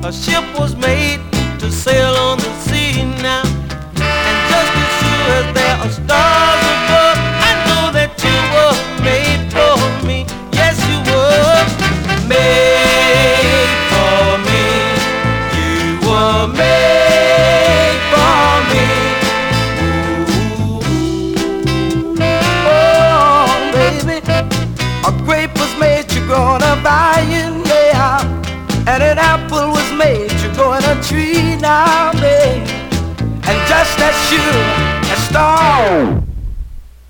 A ship was made to sail on the sea now. And just as sure as there are stars above, I know that you were made for me. Yes, you were made for me. You were made for me. Ooh. Oh, baby, a grape was made to grow on a vine, yeah. And an apple was made to grow in a tree now, babe. And just as sure as stars